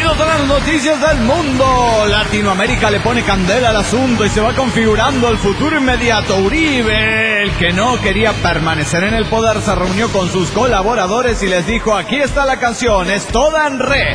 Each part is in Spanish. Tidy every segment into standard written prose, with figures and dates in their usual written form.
Bienvenidos a las noticias del mundo. Latinoamérica le pone candela al asunto y se va configurando el futuro inmediato. Uribe, el que no quería permanecer en el poder, se reunió con sus colaboradores y les dijo: aquí está la canción, es toda en re,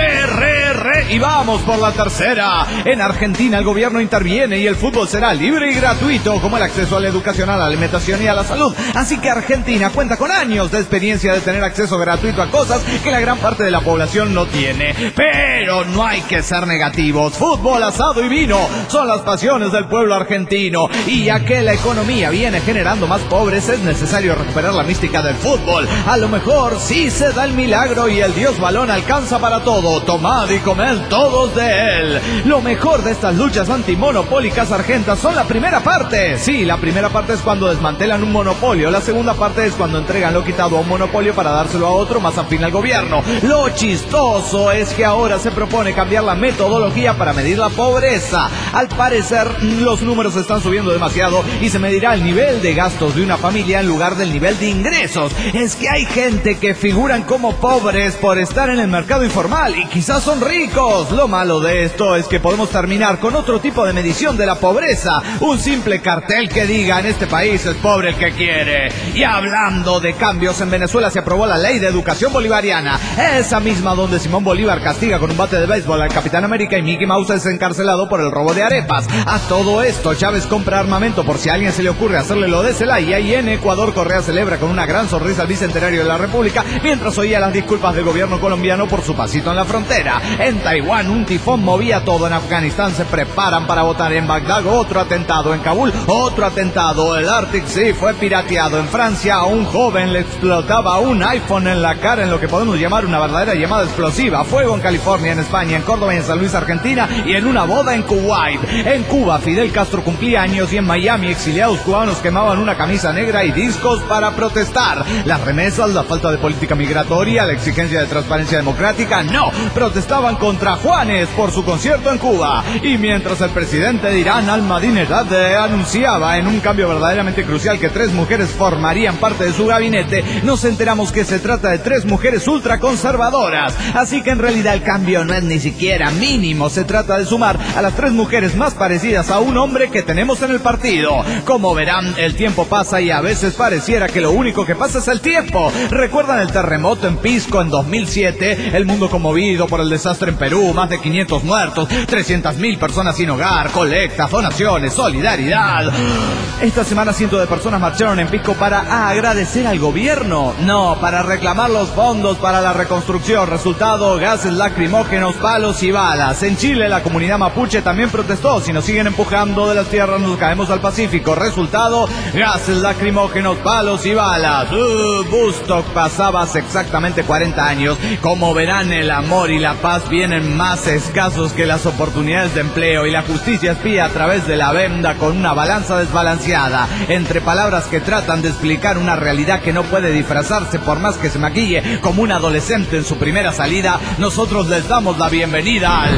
y vamos por la tercera. En Argentina el gobierno interviene y el fútbol será libre y gratuito, como el acceso a la educación, a la alimentación y a la salud. Así que Argentina cuenta con años de experiencia de tener acceso gratuito a cosas que la gran parte de la población no tiene. Pero no hay que ser negativos. Fútbol, asado y vino son las pasiones del pueblo argentino. Y ya que la economía viene generando más pobres, es necesario recuperar la mística del fútbol. A lo mejor sí se da el milagro y el dios balón alcanza para todo. Tomad y comed todos de él. Lo mejor de estas luchas antimonopólicas argentas son la primera parte. Sí, la primera parte es cuando desmantelan un monopolio. La segunda parte es cuando entregan lo quitado a un monopolio para dárselo a otro más afín al gobierno. Lo chistoso es que ahora se propone cambiar la metodología para medir la pobreza. Al parecer los números están subiendo demasiado y se medirá el nivel de gastos de una familia en lugar del nivel de ingresos. Es que hay gente que figuran como pobres por estar en el mercado informal y quizás son ricos. Lo malo de esto es que podemos terminar con otro tipo de medición de la pobreza. Un simple cartel que diga: en este país es pobre el que quiere. Y hablando de cambios, en Venezuela se aprobó la ley de educación bolivariana. Esa misma donde Simón Bolívar castiga con un bate de béisbol al Capitán América y Mickey Mouse es encarcelado por el robo de arepas. A todo esto, Chávez compra armamento por si a alguien se le ocurre hacerle lo de Zelaya. Y en Ecuador, Correa celebra con una gran sonrisa el bicentenario de la República mientras oía las disculpas del gobierno colombiano por su pasito en la frontera. En Taiwán, un tifón movía todo. En Afganistán se preparan para votar. En Bagdad, otro atentado. En Kabul, otro atentado. El Arctic Sea fue pirateado. En Francia, a un joven le explotaba un iPhone en la cara en lo que podemos llamar una verdadera llamada explosiva. Fuego en California, en España, en Córdoba y en San Luis, Argentina, y en una boda en Kuwait. En Cuba, Fidel Castro cumplía años y en Miami, exiliados cubanos quemaban una camisa negra y discos para protestar. Las remesas, la falta de política migratoria, la exigencia de transparencia democrática, no, protestaban contra Juanes por su concierto en Cuba. Y mientras el presidente de Irán, Ahmadinejad, anunciaba en un cambio verdaderamente crucial que 3 mujeres formarían parte de su gabinete, nos enteramos que se trata de 3 mujeres ultraconservadoras. Así que en realidad el cambio no es ni siquiera mínimo. Se trata de sumar a las 3 mujeres más parecidas a un hombre que tenemos en el partido. Como verán, el tiempo pasa y a veces pareciera que lo único que pasa es el tiempo. ¿Recuerdan el terremoto en Pisco en 2007? El mundo conmovido por el desastre en Perú, más de 500 muertos, 300.000 personas sin hogar, colectas, donaciones, solidaridad. Esta semana cientos de personas marcharon en Pisco para agradecer al gobierno. No, para reclamar los fondos para la reconstrucción. Resultado: gases lacrimógenos, palos y balas. En Chile la comunidad mapuche también protestó. Si nos siguen empujando de las tierras nos caemos al Pacífico. Resultado: gases lacrimógenos, palos y balas. Woodstock pasaba hace exactamente 40 años. Como verán, el amor y la paz vienen más escasos que las oportunidades de empleo, y la justicia espía a través de la venda con una balanza desbalanceada entre palabras que tratan de explicar una realidad que no puede disfrazarse por más que se maquille como un adolescente en su primera salida. Nosotros les damos la bienvenida al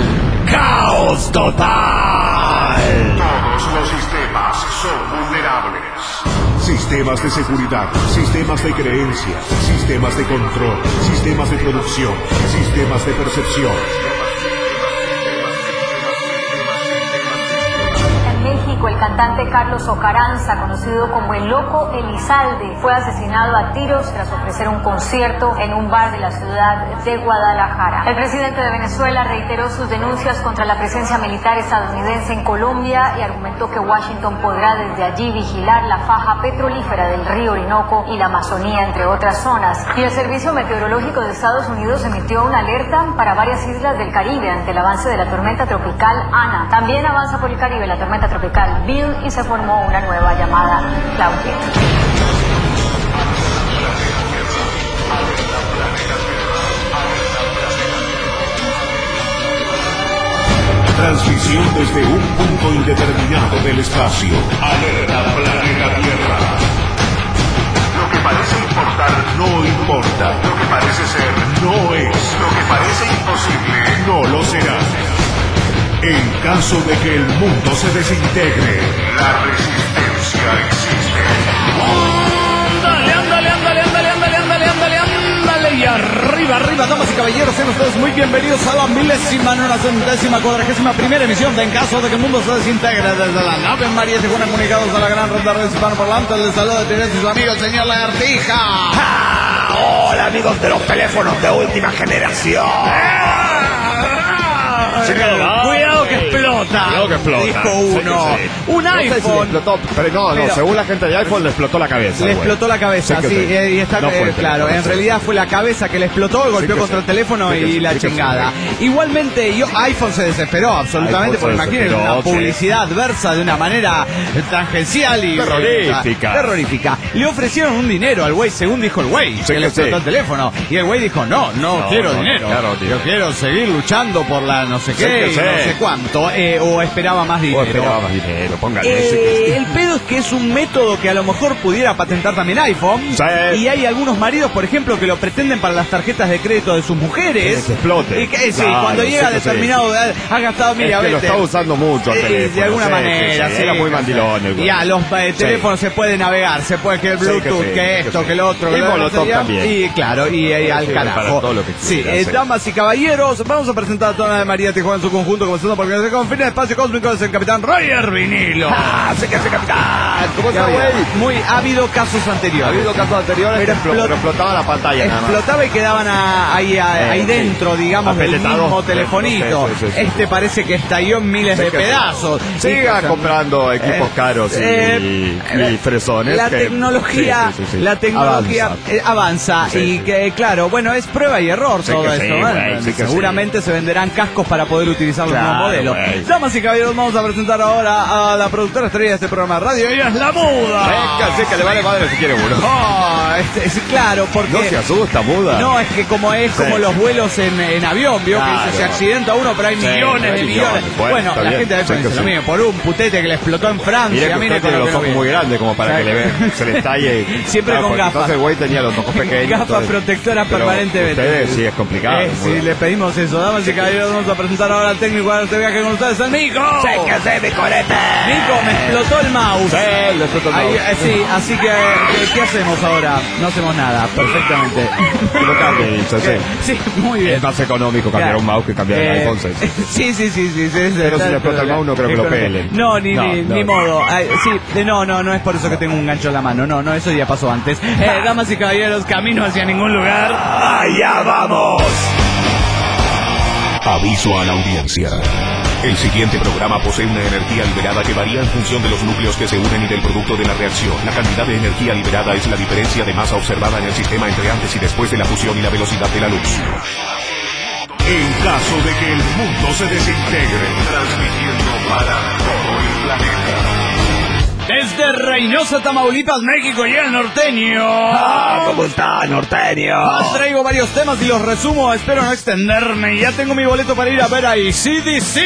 caos total. Todos los sistemas son vulnerables. Sistemas de seguridad, sistemas de creencias, sistemas de control, sistemas de producción, sistemas de percepción. El cantante Carlos Ocaranza, conocido como el Loco Elizalde, fue asesinado a tiros tras ofrecer un concierto en un bar de la ciudad de Guadalajara. El presidente de Venezuela reiteró sus denuncias contra la presencia militar estadounidense en Colombia y argumentó que Washington podrá desde allí vigilar la faja petrolífera del río Orinoco y la Amazonía, entre otras zonas. Y el Servicio Meteorológico de Estados Unidos emitió una alerta para varias islas del Caribe ante el avance de la tormenta tropical Ana. También avanza por el Caribe la tormenta tropical Bill y se formó una nueva llamada Claudia. Transmisión desde un punto indeterminado del espacio. Alerta planeta Tierra. Lo que parece importar no importa. Lo que parece ser no es. Lo que parece imposible no lo será. En caso de que el mundo se desintegre, la resistencia existe. Ándale. Y arriba, damas y caballeros, sean ustedes muy bienvenidos bienvenidos a la 1941ª emisión de En Caso de que el Mundo se Desintegre desde la nave María Tijuana, comunicados a la gran red de redes hispanoparlantes. Les saluda de sus amigos, el señor Lagartija. ¡Ah! Hola, amigos de los teléfonos de última generación. Cuidado que explota. Cuidado que explota. Dijo uno. Sí. Un No sé si le iPhone. explotó, pero no, según la gente de iPhone le explotó la cabeza. Le explotó la cabeza, sí, y está No fue el claro. teléfono, En realidad fue la cabeza que le explotó, golpeó que contra sí. el teléfono Sí que y sí, la sí que chingada. sí. Igualmente, iPhone se desesperó absolutamente, iPhone porque se imagínense una desesperó, sí. publicidad adversa de una manera tangencial y terrorífica. Le ofrecieron un dinero al güey, según dijo el güey, que le explotó el teléfono. Y el güey dijo, no quiero dinero. Claro, tío. Yo quiero seguir luchando por la no sé qué, Sí que y no sí. sé cuánto. O esperaba más dinero. Póngale. El pedo es que es un método que a lo mejor pudiera patentar también iPhone. Sí. Y hay algunos maridos, por ejemplo, que lo pretenden para las tarjetas de crédito de sus mujeres. Que se explote. Y que, sí, Claro, cuando sí llega a que sí. determinado edad, ha gastado, mira, Es que lo vete. está usando mucho el teléfono. De alguna Sí, manera, sí. sí. Era muy mandilón. el güey. Ya, los Sí. teléfonos se puede navegar, se puede que el Bluetooth, sí, que esto, que lo otro, Y que lo Molotov otro, también. Y claro, y al Sí, carajo. para todo lo que Sí, quiera, sí. damas y caballeros, vamos a presentar a toda la de María Tijuana en su conjunto, comenzando por el confín del espacio cósmico es el capitán Roger Vinilo. ¡Sí que sí, capitán! ¿Cómo está, güey? Ha habido casos Ha anteriores. habido casos anteriores Pero pero explotaba la pantalla nada más. Explotaba y quedaban ahí Sí. dentro, digamos, del Apeletados. mismo telefonito. Sí. Este parece que estalló en miles de que sí. pedazos. Siga Y- comprando equipos caros y fresones. La que- tecnología, sí. la tecnología avanza Sí, y sí. que claro, bueno, es prueba y error Sí todo que esto. sí, ¿no? güey, sí que Seguramente se venderán cascos para poder utilizar los Claro, nuevos modelos. güey. Damas y caballeros, vamos a presentar ahora a la productora estrella de este programa de radio. Ella es La Muda. Venga, sí, que le vale madre si quiere uno. Claro, porque No se asusta, muda. no, es que como los vuelos en avión, vio Claro. que se accidenta uno, pero hay Sí, millones de hay millones. millones. Bueno, Está la bien. gente de Sí iPhone que dice lo sí. mismo, por un putete que le explotó en Francia. Mire que mire usted con tiene lo los que ojos no muy vi. grandes como para que le vean, se le estalle. Siempre con porque gafas. Entonces el güey tenía los ojos pequeños. Gafas entonces- protectoras pero permanentemente. Ustedes sí es complicado. Sí, le pedimos eso. Damas y caballeros, vamos a presentar ahora al técnico de este viaje con ustedes, el Mico. mi corete! Mico, me explotó el mouse. Sí, lo explotó el mouse. Sí, así que, ¿qué hacemos ahora? No hacemos nada, perfectamente. Lo cambie, dice, sí. Sí, muy bien. Es más económico cambiar un mouse que cambiar el iPhone 6. Sí. Pero si le explota el mouse no creo que lo pelen. No, ni No. modo. No es por eso que tengo un gancho en la mano. No, eso ya pasó antes. Damas y caballeros, camino hacia ningún lugar. ¡Allá vamos! Aviso a la audiencia. El siguiente programa posee una energía liberada que varía en función de los núcleos que se unen y del producto de la reacción. La cantidad de energía liberada es la diferencia de masa observada en el sistema entre antes y después de la fusión y la velocidad de la luz. En caso de que el mundo se desintegre, transmitiendo para todo el planeta. Desde Reynosa, Tamaulipas, México, llega el norteño. ¿Cómo está, norteño? Traigo varios temas y los resumo, espero no extenderme. Ya tengo mi boleto para ir a ver a AC/DC.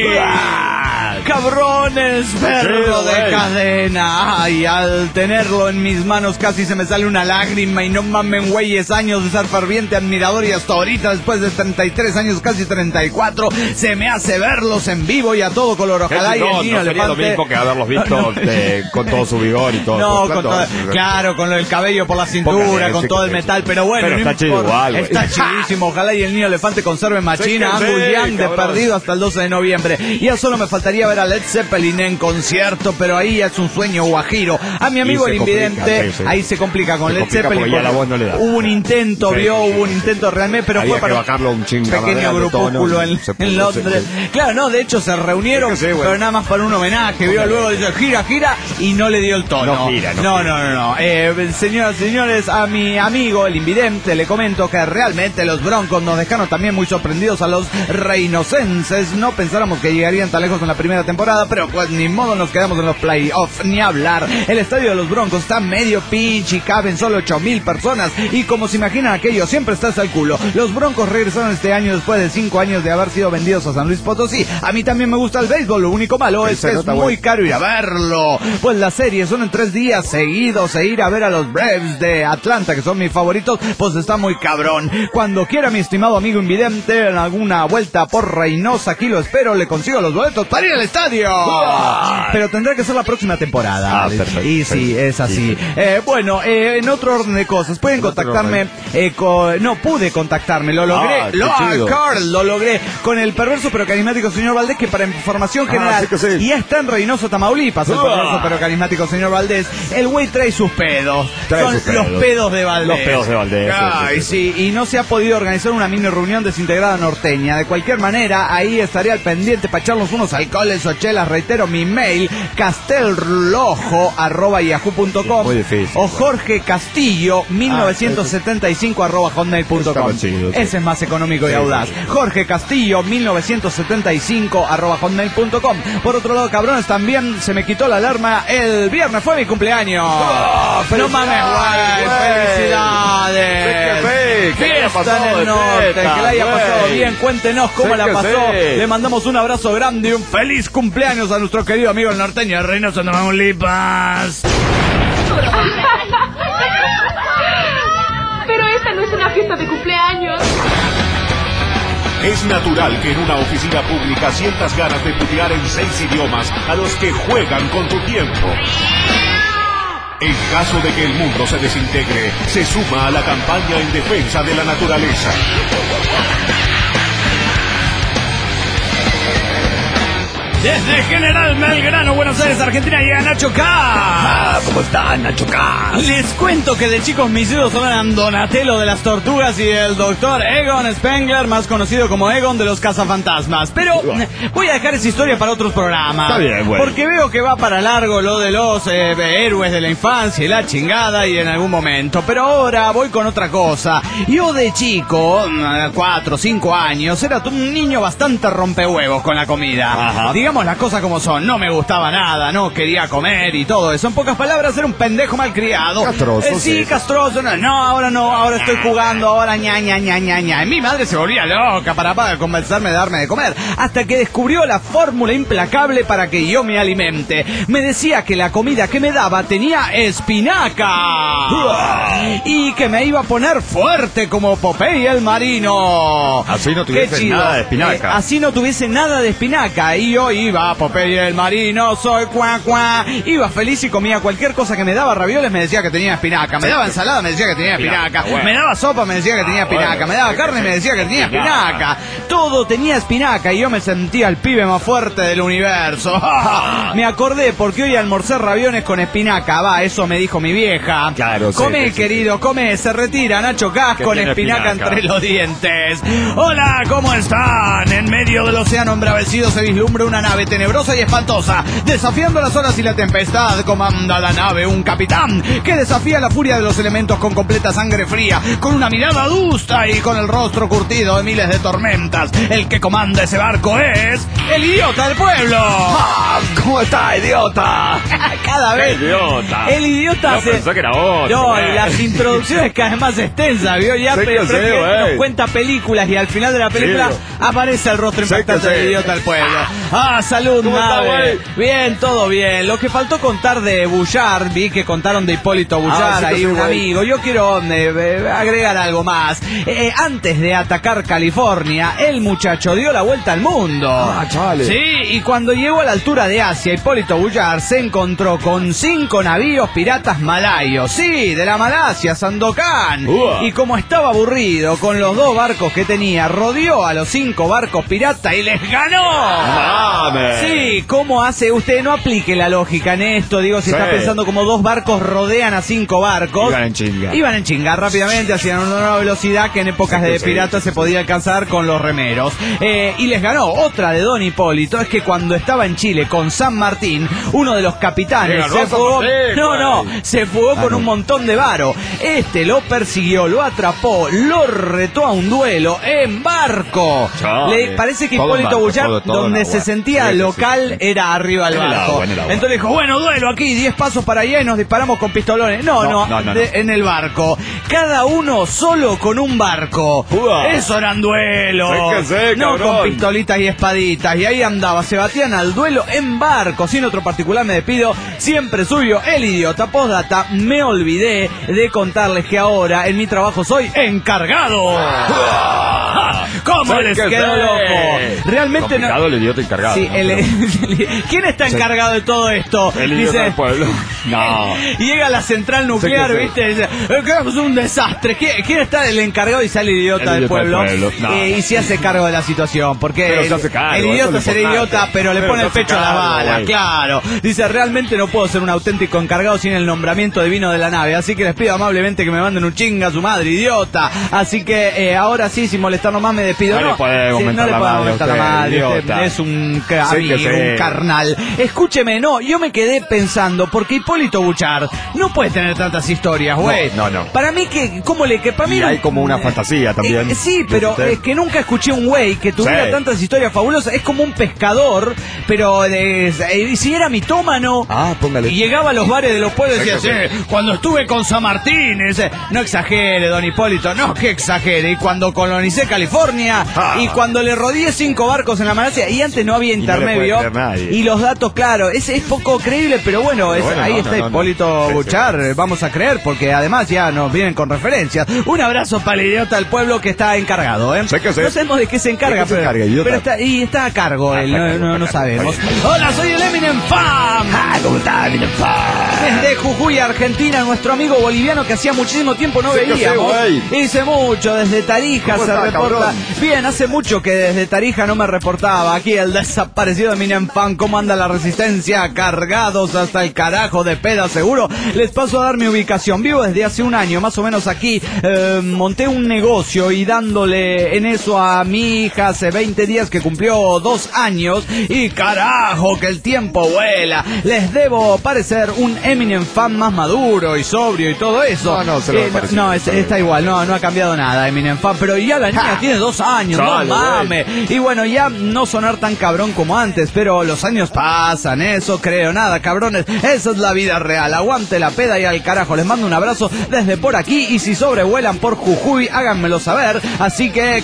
Cabrones, perro de güey. cadena. Ay, al tenerlo en mis manos casi se me sale una lágrima. Y no mamen, güeyes, años de ser ferviente admirador. Y hasta ahorita, después de 33 años, casi 34, se me hace verlos en vivo y a todo color. Ojalá y el No niño sería lo elefante. mismo que haberlos visto con todo su vigor y todo. No, Pues, con todo, claro, con el cabello por la cintura, Póngale, con sí, todo el sí. metal, pero bueno, Pero no está chido importa. igual, güey. Está chidísimo, ojalá y el niño elefante conserve machina, Sí que Angus sí, Young de cabrón. perdido hasta el 12 de noviembre. Y ya solo me faltaría ver a Led Zeppelin en concierto, pero ahí ya es un sueño guajiro. A mi amigo se el complica, invidente, sí. ahí se complica con Se Led complica Zeppelin. porque ya la voz no le da. Hubo un intento, Sí. hubo un intento realmente, pero Había fue para que bajarlo un chingo más pequeño grande, grupúsculo tono, en se puso, en Londres. sí. Claro, no, de hecho se reunieron, Sí, güey. pero nada más para un homenaje, vio, luego dice gira y no le dio el tono. No gira. No. Señoras y señores, a mi amigo el invidente le comento que realmente los Broncos nos dejaron también muy sorprendidos a los reinocenses. No pensáramos que llegarían tan lejos en la primera temporada, pero pues ni modo, nos quedamos en los playoffs, ni hablar. El estadio de los Broncos está medio pinche y caben solo 8,000 personas. Y como se imaginan aquello, siempre está hasta el culo. Los Broncos regresaron este año después de 5 años de haber sido vendidos a San Luis Potosí. A mí también me gusta el béisbol, lo único malo es que es muy caro ir a verlo. Pues las series son en 3 días seguidos e ir a ver a los Braves de Atlanta, que son mis favoritos, pues está muy cabrón. Cuando quiera mi estimado amigo invidente en alguna vuelta por Reynosa, aquí lo espero, le consigo los boletos para ir ir al estadio. Pero tendrá que ser la próxima temporada. Perfecto. Y sí, es así. Bueno, en otro orden de cosas, pueden contactarme no pude contactarme, lo logré. Carl, lo logré con el perverso pero carismático señor Valdés, que para información general, y está en Reynoso, Tamaulipas, el perverso pero carismático señor Valdés. El güey trae sus pedos. Son los pedos de Valdés. Los pedos de Valdés. Ay, sí, y no se ha podido organizar una mini reunión desintegrada norteña. De cualquier manera, ahí estaré al pendiente para echarnos unos alcoholes o chelas. Reitero mi mail, castelrojo@yahoo.com o Jorge Castillo 1975 Ese es más económico y audaz. Jorge Castillo 1975 @hotmail.com. Por otro lado, cabrones, también se me quitó la alarma. El viernes fue mi cumpleaños. No mames, güey. Felicidades. Fiesta en el norte. Que la haya pasado bien. Cuéntenos cómo la pasó. Le mandamos un abrazo grande y un feliz cumpleaños a nuestro querido amigo el norteño de Reynoso, Tamaulipas. Pero esta no es una fiesta de cumpleaños. Es natural que en una oficina pública sientas ganas de putear en 6 idiomas a los que juegan con tu tiempo. En caso de que el mundo se desintegre, se suma a la campaña en defensa de la naturaleza. Desde General Belgrano, Buenos Aires, Argentina, llega Nacho K. ¿Cómo está, Nacho K? Les cuento que de chicos mis ídolos eran Donatello de las Tortugas y el doctor Egon Spengler, más conocido como Egon de los Cazafantasmas. Pero voy a dejar esa historia para otros programas. Está bien, bueno. Porque veo que va para largo lo de los héroes de la infancia y la chingada y en algún momento. Pero ahora voy con otra cosa. Yo de chico, 4 o 5 años, era un niño bastante rompehuevos con la comida. Ajá. Digamos las cosas como son, no me gustaba nada, no quería comer y todo eso. En pocas palabras, era un pendejo malcriado. Castroso, sí, castroso. No, ahora estoy jugando, ahora ña. Mi madre se volvía loca para convencerme de darme de comer, hasta que descubrió la fórmula implacable para que yo me alimente. Me decía que la comida que me daba tenía espinaca y que me iba a poner fuerte como Popeye el marino. Así no tuviese nada de espinaca. Así no tuviese nada de espinaca. Y yo iba, Popeye el marino, soy cuá. Iba feliz y comía cualquier cosa que me daba. Ravioles, me decía que tenía espinaca. Me daba ensalada, me decía que tenía espinaca. Me daba sopa, me decía que tenía espinaca. Me daba carne, me decía que tenía espinaca. Todo tenía espinaca y yo me sentía el pibe más fuerte del universo. Me acordé porque hoy almorcé ravioles con espinaca. Eso me dijo mi vieja. Claro, come, sí. querido, come. Se retira Nacho Cas con espinaca entre los dientes. Hola, ¿cómo están? En medio del océano embravecido se vislumbra una nave tenebrosa y espantosa. Desafiando las olas y la tempestad, comanda la nave un capitán que desafía la furia de los elementos con completa sangre fría, con una mirada adusta y con el rostro curtido de miles de tormentas. El que comanda ese barco es el idiota del pueblo. ¿Cómo está, idiota? Cada vez. Idiota. El idiota Yo pensé que era otro. No, y las introducciones cada vez más extensas, ¿vio? Ya nos cuenta películas y al final de la película aparece el rostro impactante del idiota del pueblo. Salud, madre. Bien, todo bien. Lo que faltó contar de Bullard, vi que contaron de Hipólito Bullard, ahí un amigo. Yo quiero agregar algo más. Antes de atacar California, el muchacho dio la vuelta al mundo. Chale. Sí, y cuando llegó a la altura de Asia, Hipólito Bullard se encontró con 5 navíos piratas malayos. Sí, de la Malasia, Sandokan. Y como estaba aburrido con los 2 barcos que tenía, rodeó a los 5 barcos piratas y les ganó. Sí, ¿cómo hace? Usted no aplique la lógica en esto. Digo, si está pensando como 2 barcos rodean a 5 barcos. Iban en chinga rápidamente, hacían una velocidad que en épocas de piratas se podía alcanzar con los remeros. Y les ganó. Otra de Don Hipólito es que cuando estaba en Chile con San Martín, uno de los capitanes se fugó. Se fugó con un montón de varo. Este lo persiguió, lo atrapó, lo retó a un duelo en barco. Le parece que Hipólito Bullard, donde se sentía local, era arriba del barco. Entonces dijo, bueno, duelo aquí, 10 pasos para allá y nos disparamos con pistolones. No. En el barco. Cada uno solo con un barco. Eso eran duelos. No con pistolitas y espaditas. Y ahí andaba, se batían al duelo en barco. Sin otro particular me despido. Siempre suyo, el idiota. Postdata, me olvidé de contarles que ahora en mi trabajo soy encargado. ¿Cómo les quedó loco? Realmente complicado el idiota encargado. Sí, ¿no? ¿Quién está encargado de todo esto? El idiota del pueblo. No. Llega a la central nuclear, ¿viste? Dice, es un desastre. ¿Quién está el encargado? Y sale el idiota del pueblo. No. Y se hace cargo de la situación. Porque se hace cargo, el idiota será idiota, pero le pone el pecho a las balas. Claro. Dice, realmente no puedo ser un auténtico encargado sin el nombramiento divino de la nave. Así que les pido amablemente que me manden un chinga a su madre, idiota. Así que ahora sí, sin molestar más, me despido. No le puede aumentar la madre. Es un amigo, un carnal. Escúcheme, yo me quedé pensando, porque Hipólito Buchard no puede tener tantas historias, güey. No. Para mí para mí y hay como una fantasía también. Sí, pero es que nunca escuché un güey que tuviera tantas historias fabulosas. Es como un pescador, pero si era mitómano. Póngale. Y llegaba a los bares de los pueblos y decía, cuando estuve con San Martín, no exagere, don Hipólito, no que exagere. Y cuando colonicé California, y cuando le rodeé 5 barcos en la Malasia, y antes no había intermedio, y los datos, claro, es poco creíble, pero bueno, ahí está Hipólito Buchard, vamos a creer, porque además ya nos vienen con referencias. Un abrazo para el idiota del pueblo que está encargado, No sabemos de qué se encarga, pero está a cargo él, no sabemos. Hola, soy el Eminem Fan. ¿Cómo está, Eminem Fan? Desde Jujuy, Argentina, nuestro amigo boliviano que hacía muchísimo tiempo no veíamos. Hice mucho, desde Tarija se reporta. Cabrón? Bien, hace mucho que desde Tarija no me reportaba. Aquí el desaparecido Eminem Fan. ¿Cómo anda la resistencia? Cargados hasta el carajo de peda, seguro. Les paso a dar mi ubicación. Vivo desde hace un año, más o menos aquí. Monté un negocio y dándole en eso a mi hija hace 20 días que cumplió 2 años. Y carajo, que el tiempo vuela. Les debo parecer un Eminem Fan más maduro y sobrio y todo eso. Está igual, no ha cambiado nada Eminem Fan, pero ya la niña tiene 2 años, no mames. Y bueno, ya no sonar tan cabrón como antes, pero los años pasan, eso creo, nada, cabrones, esa es la vida real. Aguante la peda y al carajo. Les mando un abrazo desde por aquí, y si sobrevuelan por Jujuy, háganmelo saber. Así que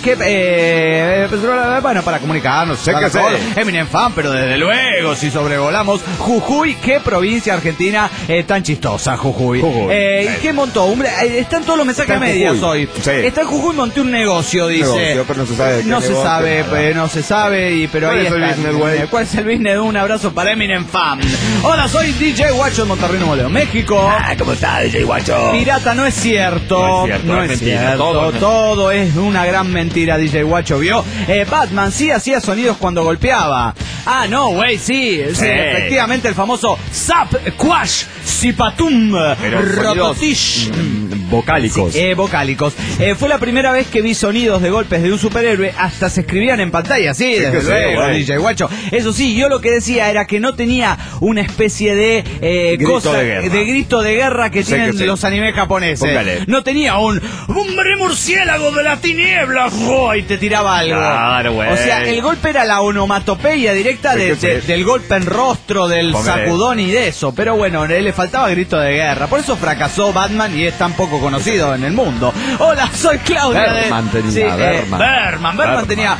bueno, para comunicarnos, Eminem Fan, pero desde luego, si sobrevolamos Jujuy, qué provincia argentina tan chistosa, Jujuy. ¿Y qué montó? Están todos los mensajes medias hoy. Está en Jujuy, monté un negocio, dice. Pero no se sabe. Pero ahí está. ¿Cuál es el business? Un abrazo para Eminem Fan. Hola, soy DJ Guacho de Monterrey, Nuevo León, México. ¿Cómo está, DJ Guacho? Pirata, no es cierto. No es cierto. Todo es una gran mentira, DJ Guacho, ¿vio? Batman sí hacía sonidos cuando golpeaba. No, güey, sí, efectivamente, el famoso Zap, Quash, Zipatum, Rototish. Vocálicos. Vocálicos. Fue la primera vez que vi sonidos de golpes de un superhéroe, hasta se escribían en pantalla, desde luego, DJ Guacho. Eso sí, yo lo que decía era que no tenía una especie de grito de guerra que tienen los animes japoneses. Póngale. No tenía un hombre murciélago de la tiniebla, y te tiraba algo. Claro, güey. O sea, el golpe era la onomatopeya directa del golpe en rostro, del sacudón y de eso. Pero bueno, le faltaba grito de guerra. Por eso fracasó Batman y es tan poco conocido en el mundo. Hola, soy Claudia. Berman tenía. Berman tenía.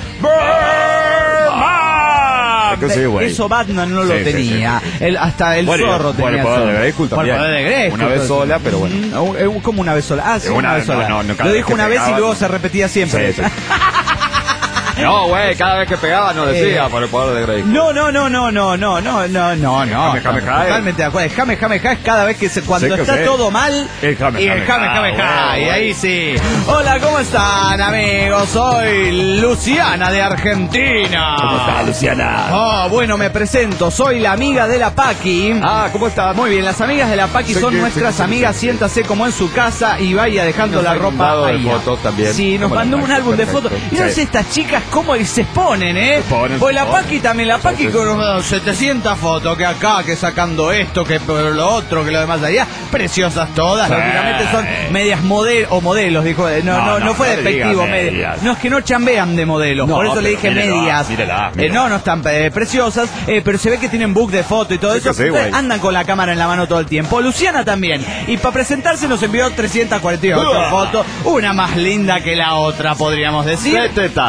Eso Batman no lo tenía. Hasta el zorro tenía. Poder de Grayskull. Una vez sola, pero bueno. ¿Cómo una vez sola? Sí, una vez sola. No, lo dijo una vez y luego se repetía siempre. Sí. No, güey, cada vez que pegaba no decía por el poder de Grayskull. No. Totalmente de acuerdo. Jame es cada vez que cuando está todo mal. El Jame. Y ahí sí. Hola, ¿cómo están, amigos? Soy Luciana de Argentina. ¿Cómo está, Luciana? Bueno, me presento. Soy la amiga de la Paqui. ¿Cómo está? Muy bien, las amigas de la Paqui son nuestras amigas. Siéntase como en su casa y vaya dejando la ropa ahí. Fotos también. Sí, nos mandó un álbum de fotos. Y no sé, estas chicas cómo se exponen, Pues la Paqui también, con 700 fotos, que acá, que sacando esto, que lo otro, que lo demás allá, preciosas todas, lógicamente son medias modelos, dijo, no fue despectivo, medias. No, es que no chambean de modelos, por eso le dije medias. Mírela. No están preciosas, pero se ve que tienen book de foto y todo eso, andan con la cámara en la mano todo el tiempo. Luciana también, y para presentarse nos envió 348 fotos, una más linda que la otra, podríamos decir. De tetas. De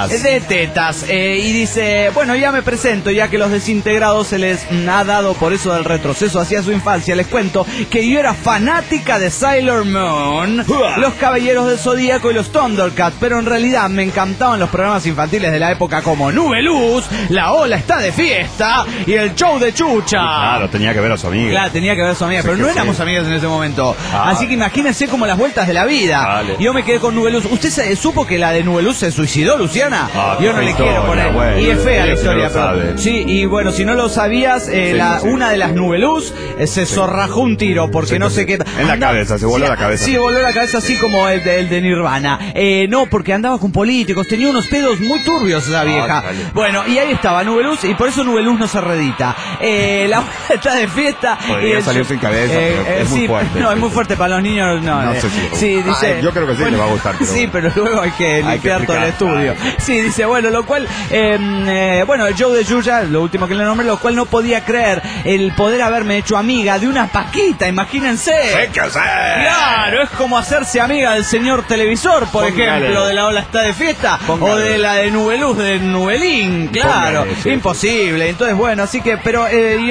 tetas. Y dice, bueno, ya me presento, ya que los desintegrados se les ha dado por eso del retroceso hacia su infancia. Les cuento que yo era fanática de Sailor Moon, los Caballeros del Zodíaco y los Thundercats, pero en realidad me encantaban los programas infantiles de la época como Nube Luz, La Ola está de fiesta y el show de Chucha. Claro, tenía que ver a su amiga. Claro, tenía que ver a su amiga, pero no éramos amigas en ese momento. Así que imagínense como las vueltas de la vida. Vale. Yo me quedé con Nube Luz. ¿Usted supo que la de Nube Luz se suicidó, Luciana? Yo no le quiero poner. Bueno, y es fea la historia, pero pero... Sí, y bueno, si no lo sabías, una de las Nube Luz se zorrajó un tiro porque no sé qué... En la cabeza, se voló la cabeza. Sí, voló la cabeza así como el de Nirvana. No, porque andaba con políticos, tenía unos pedos muy turbios esa vieja. Bueno, y ahí estaba Nube Luz, y por eso Nube Luz no se redita. La Ola está de fiesta. Podría salir sin cabeza, pero es muy fuerte. No, es muy fuerte para los niños. No sé si. Sí, dice. Yo creo que sí, le va a gustar. Pero sí, pero luego hay que limpiar todo el estudio. Sí, dice, bueno, lo cual, bueno, el show de Yuya, lo último que le nombré, lo cual no podía creer el poder haberme hecho amiga de una Paquita, imagínense. ¿Qué que hacer? Claro, es como hacerse amiga del señor televisor, por ejemplo, de La Ola está de fiesta, o de la de Nube Luz, de Nubelín, claro, imposible. Entonces, bueno, así que, pero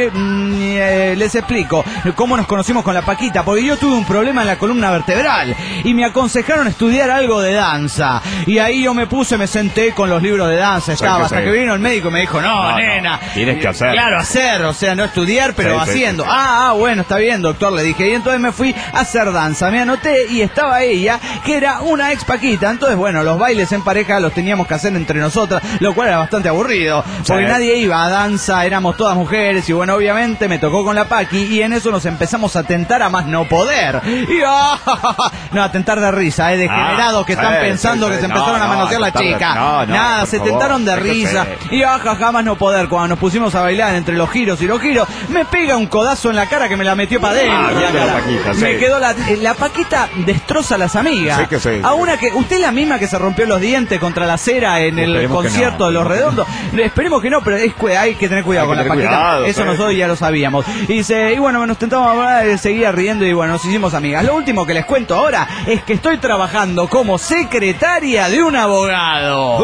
les explico cómo nos conocimos con la Paquita, porque yo tuve un problema en la columna vertebral y me aconsejaron estudiar algo de danza, y ahí yo me senté con los libros de danza, hasta que vino el médico y me dijo, no, nena, tienes que hacer. Claro, hacer, o sea, no estudiar, pero haciendo. Bueno, está bien, doctor, le dije, y entonces me fui a hacer danza, me anoté y estaba ella, que era una ex Paquita. Entonces, bueno, los bailes en pareja los teníamos que hacer entre nosotras, lo cual era bastante aburrido, porque nadie iba a danza, éramos todas mujeres, y bueno, obviamente me tocó con la Paqui, y en eso nos empezamos a tentar a más no poder. Y no, a tentar de risa, degenerados que están pensando que se empezaron a manosear la chica. Nada, se tentaron de risa. Y jamás no poder. Cuando nos pusimos a bailar entre los giros y los giros, me pega un codazo en la cara que me la metió para adentro. Me quedó la Paquita destroza a las amigas. A una que, usted es la misma que se rompió los dientes contra la acera en el concierto de Los Redondos. Esperemos que no, pero hay que tener cuidado con la Paquita. Eso nosotros ya lo sabíamos. Y bueno, nos tentamos a seguir riendo y bueno, nos hicimos amigas. Lo último que les cuento ahora es que estoy trabajando como secretaria de un abogado.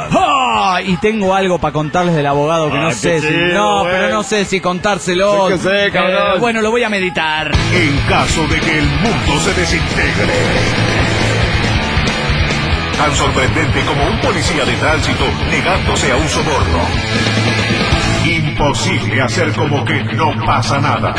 Y tengo algo para contarles del abogado que no sé si... No, pero no sé si contárselo. Bueno, lo voy a meditar. En caso de que el mundo se desintegre. Tan sorprendente como un policía de tránsito negándose a un soborno. Imposible hacer como que no pasa nada.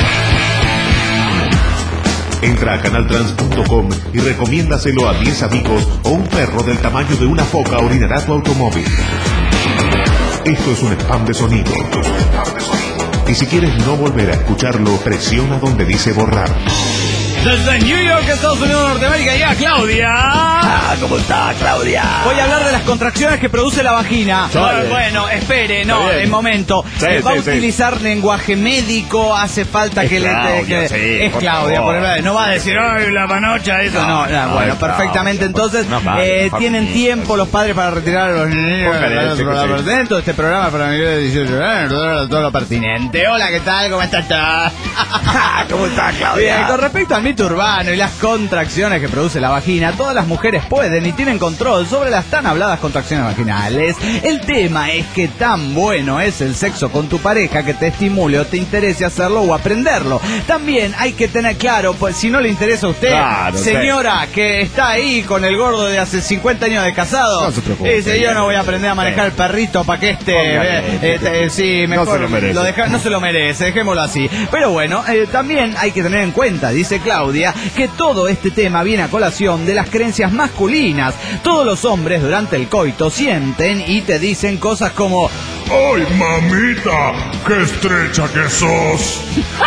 Entra a canaltrans.com y recomiéndaselo a 10 amigos o un perro del tamaño de una foca orinará tu automóvil. Esto es un spam de sonido. Y si quieres no volver a escucharlo, presiona donde dice borrar. Desde New York, Estados Unidos, Norteamérica, ya Claudia. ¿Cómo está, Claudia? Voy a hablar de las contracciones que produce la vagina. Bueno, espere, en momento. Va a utilizar lenguaje médico, hace falta que es Claudia, no va a decir, ¡ay, la panocha! Eso bueno, perfectamente. Entonces, tienen tiempo los padres para retirar a los niños dentro de este programa para mayores de 18 años, todo lo pertinente. Hola, ¿qué tal? ¿Cómo estás? ¿Cómo está, Claudia? Bien, con respecto al mito urbano y las contracciones que produce la vagina, todas las mujeres pueden y tienen control sobre las tan habladas contracciones vaginales. El tema es que tan bueno es el sexo con tu pareja que te estimule o te interese hacerlo o aprenderlo. También hay que tener claro, pues si no le interesa a usted, señora que está ahí con el gordo de hace 50 años de casado, no se preocupe, dice, yo no voy a aprender a manejar el perrito para que mejor no se lo merece. No se lo merece, dejémoslo así. Pero bueno, también hay que tener en cuenta, dice Claudia, que todo este tema viene a colación de las creencias masculinas. Todos los hombres durante el coito sienten y te dicen cosas como: ¡ay, mamita! ¡Qué estrecha que sos!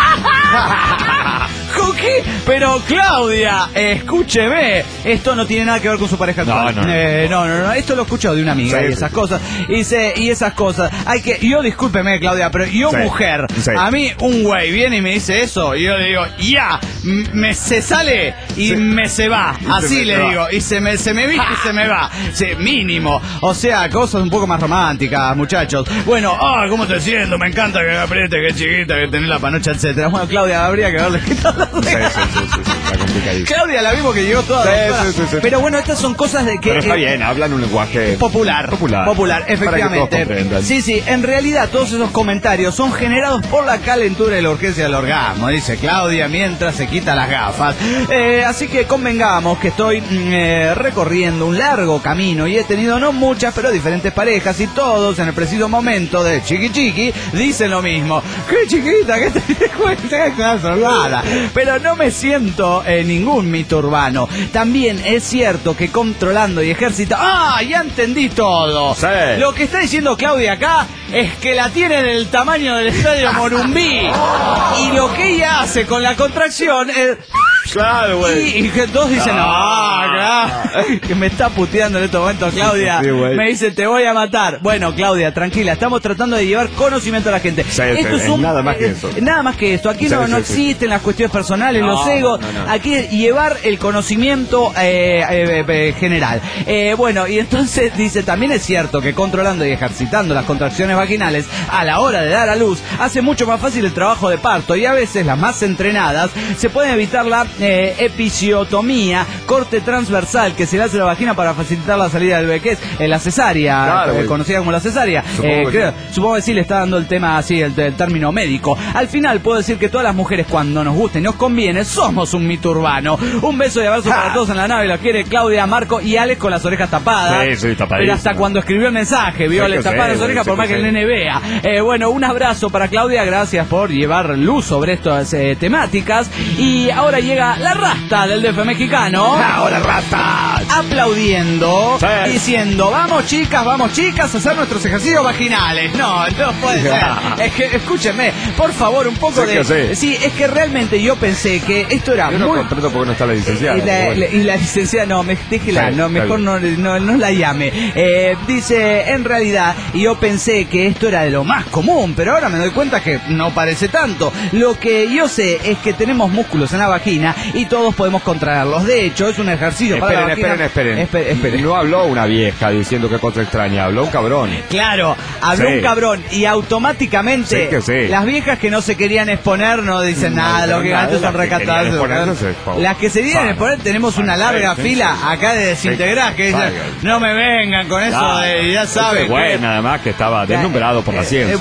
¿Qué? Pero Claudia, escúcheme, esto no tiene nada que ver con su pareja actual. No, esto lo he escuchado de una amiga y esas cosas. Y esas cosas, discúlpeme, Claudia, pero mujer, a mí un güey viene y me dice eso, y yo le digo, se sale y se va, así le digo, y se me viste y se me va, mínimo, o sea, cosas un poco más románticas, muchachos. Bueno, ¿cómo te siento? Me encanta que apriete, que chiquita, que tenés la panocha, etcétera. Bueno, Claudia, habría que haberle quitado Sí, está complicadísimo. Claudia la vimos que llegó toda Sí. Pero bueno, estas son cosas de que... Pero está bien, hablan un lenguaje Popular, efectivamente. Sí, en realidad todos esos comentarios son generados por la calentura y la urgencia del orgasmo, dice Claudia mientras se quita las gafas. Así que convengamos que estoy recorriendo un largo camino y he tenido no muchas, pero diferentes parejas y todos en el preciso momento de chiqui dicen lo mismo. ¡Qué chiquita! ¿Qué te cuenta? Pero no me siento ningún mito urbano. También es cierto que controlando y ejercitando... ¡Ah! Ya entendí todo. Sí. Lo que está diciendo Claudia acá es que la tiene del tamaño del estadio Morumbí. Y lo que ella hace con la contracción es... Claro, güey. Y que todos dicen, claro, que me está puteando en estos momentos Claudia. Sí, me dice, te voy a matar. Bueno, Claudia, tranquila, estamos tratando de llevar conocimiento a la gente. Sí, Esto es nada más que eso. Nada más que esto. Aquí no existen las cuestiones personales, los egos. No. Aquí es llevar el conocimiento general. Bueno, y entonces dice, también es cierto que controlando y ejercitando las contracciones vaginales a la hora de dar a luz, hace mucho más fácil el trabajo de parto y a veces las más entrenadas se pueden evitar la episiotomía, corte transversal que se le hace a la vagina para facilitar la salida del bebé, que es la cesárea, claro, conocida como la cesárea. Supongo que sí le está dando el tema así, el término médico. Al final puedo decir que todas las mujeres, cuando nos gusta y nos conviene, somos un mito urbano. Un beso y abrazo para todos en la nave. Los quiere Claudia, Marco y Alex con las orejas tapadas. Sí, tapadísimo. Pero hasta cuando escribió el mensaje, vio, le taparon las orejas por más que el nene vea. Bueno, un abrazo para Claudia, gracias por llevar luz sobre estas temáticas. Y ahora llega la rasta del DF mexicano. Ahora rasta. Aplaudiendo, diciendo, vamos chicas, a hacer nuestros ejercicios vaginales. No puede ser. Es que, escúchenme, por favor, un poco de... Sí, es que realmente yo pensé que esto era yo muy... no comprendo porque no está la licenciada. Y la licenciada, no, déjela, mejor no la llame. Dice, en realidad, yo pensé que esto era de lo más común, pero ahora me doy cuenta que no parece tanto. Lo que yo sé es que tenemos músculos en la vagina y todos podemos contraerlos. De hecho, es un ejercicio para la vagina. Esperen. No habló una vieja diciendo qué cosa extraña, habló un cabrón. Claro, habló un cabrón y automáticamente las viejas que no se querían exponer no dicen nada, lo que antes son recatadas. Las que se querían exponer, tenemos una larga fila acá de desintegrar que dicen, no me vengan con eso de, ya saben. Bueno, además que estaba deslumbrado por la ciencia.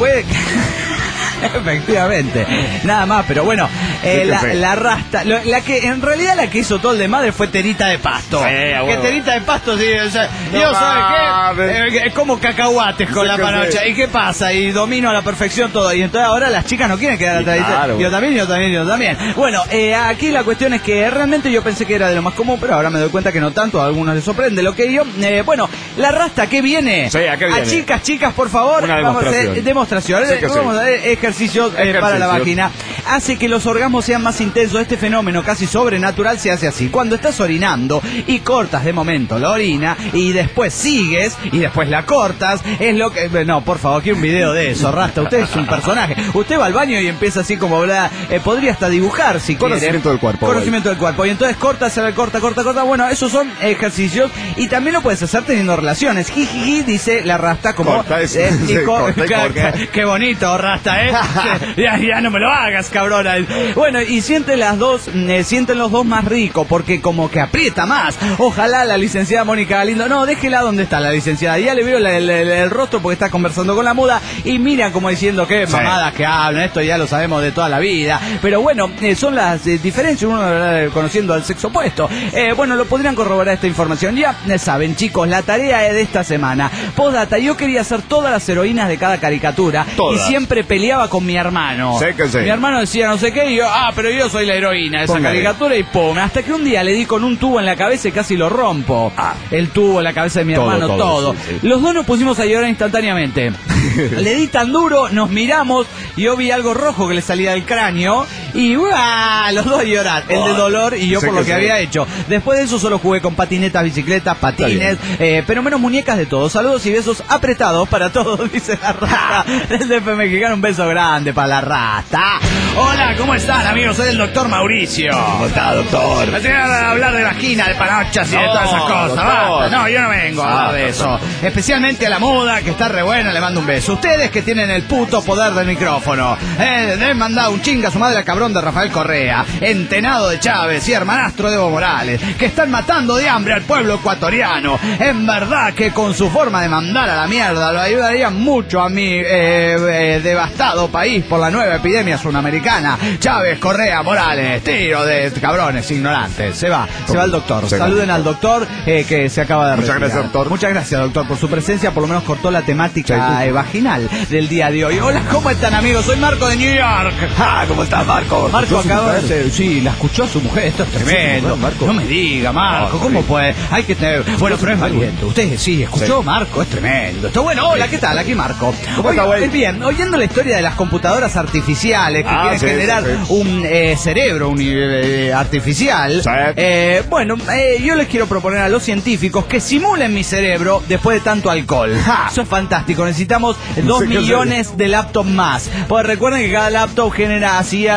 Efectivamente, nada más, pero bueno, la rasta, la que en realidad la que hizo todo el de madre fue Terita de Pasto. Que Terita de Pasto, sí, o sea, yo ¿sabes qué? Como cacahuates con la panocha. ¿Y qué pasa? Y domino a la perfección todo. Y entonces ahora las chicas no quieren quedar atrás. Claro, yo también. Bueno, aquí la cuestión es que realmente yo pensé que era de lo más común, pero ahora me doy cuenta que no tanto, a algunos les sorprende. Lo que yo, bueno, la rasta, ¿qué viene? Sí, ¿a qué viene? A chicas, por favor, vamos a hacer demostración. Vamos a ver ejercicios para la vagina. Hace que los orgasmos sean más intensos. Este fenómeno casi sobrenatural se hace así: cuando estás orinando y cortas de momento la orina y después sigues y después la cortas, es lo que... No, por favor, quiero un video de eso, Rasta. Usted es un personaje. Usted va al baño y empieza así como hablar, podría hasta dibujar si quiere. Conocimiento del cuerpo. Y entonces corta. Bueno, esos son ejercicios y también lo puedes hacer teniendo relaciones. Jijiji, dice la Rasta, como... Corta. Qué bonito, Rasta, ya no me lo hagas, cabrona. Bueno, y sienten los dos más rico, porque como que aprieta más. Ojalá la licenciada Mónica Galindo, no, déjela donde está la licenciada. Ya le veo el rostro porque está conversando con la muda y mira como diciendo que mamadas que hablan, esto ya lo sabemos de toda la vida. Pero bueno, son las diferencias, uno conociendo al sexo opuesto. Bueno, lo podrían corroborar esta información. Ya saben, chicos, la tarea es de esta semana. Postdata, yo quería hacer todas las heroínas de cada caricatura. Todas. Y siempre peleaba con mi hermano. Mi hermano decía no sé qué y yo, pero yo soy la heroína de esa caricatura y pum. Hasta que un día le di con un tubo en la cabeza y casi lo rompo. El tubo en la cabeza de mi hermano, todo. Sí. Los dos nos pusimos a llorar instantáneamente. Le di tan duro, nos miramos y yo vi algo rojo que le salía del cráneo y los dos a llorar. El de dolor y yo por lo que había hecho. Después de eso solo jugué con patinetas, bicicletas, patines, pero menos muñecas de todo. Saludos y besos apretados para todos, dice la Rasta del DF mexicano. Un beso grande para la Rasta. Hola, ¿cómo están, amigos? Soy el doctor Mauricio. ¿Cómo está, doctor? Me tienen a hablar de vagina, de panochas y de todas esas cosas. Doctor. Basta. No, yo no vengo a hablar de eso. Especialmente a la muda, que está re buena, le mando un beso. Ustedes que tienen el puto poder del micrófono. Le han mandado un chinga a su madre al cabrón de Rafael Correa, entenado de Chávez y hermanastro de Evo Morales, que están matando de hambre al pueblo ecuatoriano. En verdad que con su forma de mandar a la mierda lo ayudaría mucho a mi devastado país por la nueva epidemia sudamericana. Chávez, Correa, Morales, tiro de cabrones ignorantes. Se va el doctor. Saluden al doctor que se acaba de retirar. Muchas gracias, doctor. Muchas gracias, doctor, por su presencia. Por lo menos cortó la temática vaginal del día de hoy. Hola, ¿cómo están, amigos? Soy Marco de New York. ¿Cómo está, Marco? Marco acaba de ser... Sí, la escuchó su mujer. Esto es tremendo. Marco. No me diga, Marco. ¿Cómo puede? Hay que tener... Bueno, pero es valiente. Usted sí, escuchó, Marco. Es tremendo. Está bueno. Hola, ¿qué tal? Aquí Marco. ¿Cómo está, güey? Bien, oyendo la historia de las computadoras artificiales que quieren generar un cerebro artificial. Yo les quiero proponer a los científicos que simulen mi cerebro después de tanto alcohol. Eso es fantástico. Necesitamos 2 millones de laptops más. Porque recuerden que cada laptop genera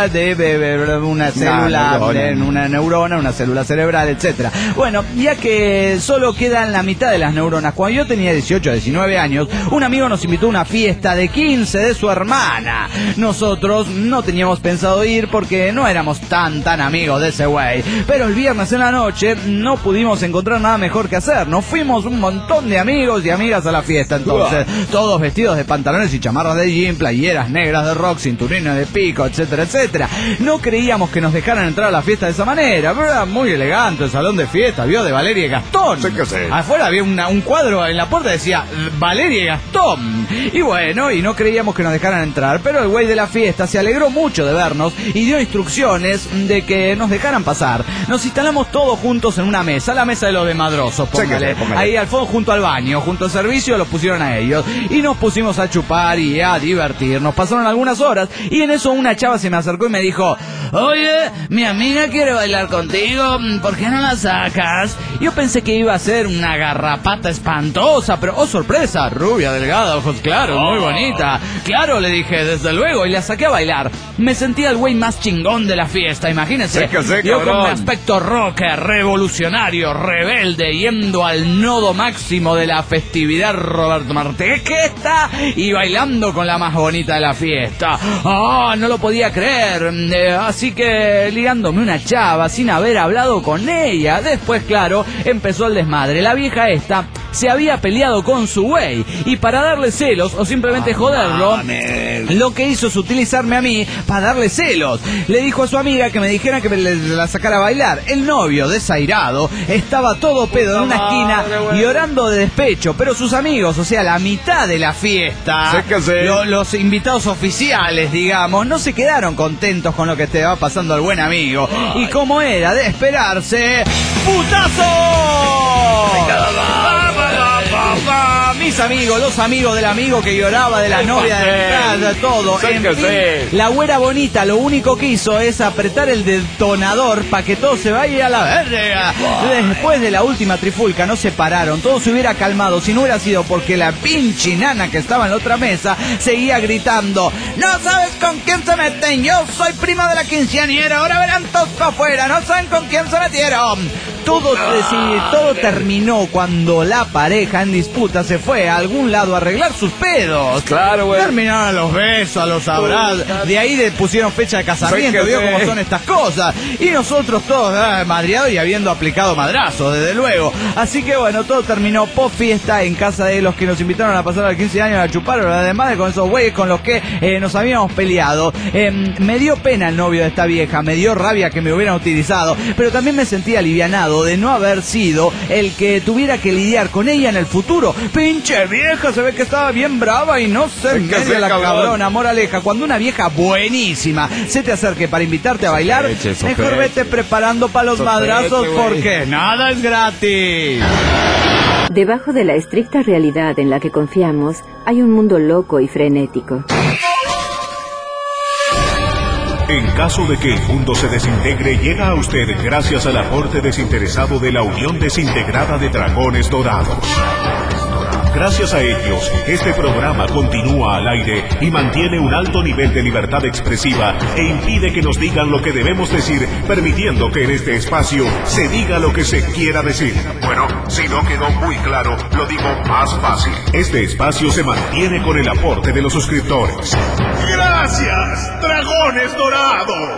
de una célula, una neurona, una célula cerebral, etcétera. Bueno, ya que solo quedan la mitad de las neuronas, cuando yo tenía 18, 19 años, un amigo nos invitó a una fiesta de 15 de su hermana. Nosotros no teníamos pensado ir porque no éramos tan amigos de ese güey. Pero el viernes en la noche no pudimos encontrar nada mejor que hacer. Nos fuimos un montón de amigos y amigas a la fiesta. Entonces, todos vestidos de pantalones y chamarras de jean, playeras negras de rock, cinturines de pico, etcétera, etcétera. No creíamos que nos dejaran entrar a la fiesta de esa manera, pero era muy elegante el salón de fiesta, vio, de Valeria y Gastón. Sí que sí. Afuera había un cuadro en la puerta que decía Valeria y Gastón. Y bueno, y no creíamos que nos dejaran entrar, pero el güey de la fiesta se alegró mucho de vernos y dio instrucciones de que nos dejaran pasar. Nos instalamos todos juntos en una mesa, la mesa de los desmadrosos, póngale. Ahí al fondo, junto al baño, junto al servicio, los pusieron a ellos. Y nos pusimos a chupar y a divertirnos. Pasaron algunas horas y en eso una chava se me acercó y me dijo: oye, mi amiga quiere bailar contigo, ¿por qué no la sacas? Yo pensé que iba a ser una garrapata espantosa, pero oh sorpresa, rubia, delgada, ojos claros, muy bonita. Claro, le dije, desde luego, y la saqué a bailar. Me sentía el güey más chingón de la fiesta, imagínense. Yo con mi aspecto rocker, revolucionario, rebelde, yendo al nodo máximo de la festividad Roberto Martequeta y bailando con la más bonita de la fiesta. No lo podía creer. Así que ligándome una chava sin haber hablado con ella. Después, claro, empezó el desmadre. La vieja esta se había peleado con su güey y para darle celos o simplemente joderlo, lo que hizo es utilizarme a mí para darle celos. Le dijo a su amiga que me dijera que la sacara a bailar. El novio, desairado, estaba todo pedo en una esquina llorando de despecho, pero sus amigos, o sea, la mitad de la fiesta, los invitados oficiales, digamos, no se quedaron contentos con lo que estaba pasando al buen amigo. Y como era de esperarse, ¡putazo! Mis amigos, los amigos del amigo que lloraba, de la novia de detrás, todo. En fin, la güera bonita lo único que hizo es apretar el detonador para que todo se vaya a la verga. Después de la última trifulca no se pararon, todo se hubiera calmado si no hubiera sido porque la pinche nana que estaba en la otra mesa seguía gritando: no sabes con quién se meten, yo soy prima de la quinceañera, ahora verán todos afuera, no saben con quién se metieron. Todo terminó cuando la pareja en disputa se fue a algún lado a arreglar sus pedos. Claro, güey. Terminaron a los besos, a los abrazos. De ahí pusieron fecha de casamiento. Vio cómo son estas cosas. Y nosotros todos madreados y habiendo aplicado madrazos, desde luego. Así que bueno, todo terminó post fiesta en casa de los que nos invitaron a pasar a 15 años a chupar, además con esos güeyes con los que nos habíamos peleado. Me dio pena el novio de esta vieja, me dio rabia que me hubieran utilizado, pero también me sentí alivianado de no haber sido el que tuviera que lidiar con ella en el futuro. Pinche vieja, se ve que estaba bien brava y no se media la cabrona. Moraleja, cuando una vieja buenísima se te acerque para invitarte a bailar, mejor vete preparando para los madrazos, porque nada es gratis. Debajo de la estricta realidad en la que confiamos, hay un mundo loco y frenético. En caso de que el mundo se desintegre, llega a usted gracias al aporte desinteresado de la Unión Desintegrada de Dragones Dorados. Gracias a ellos, este programa continúa al aire y mantiene un alto nivel de libertad expresiva e impide que nos digan lo que debemos decir, permitiendo que en este espacio se diga lo que se quiera decir. Bueno, si no quedó muy claro, lo digo más fácil. Este espacio se mantiene con el aporte de los suscriptores. ¡Gracias, Dragones Dorados!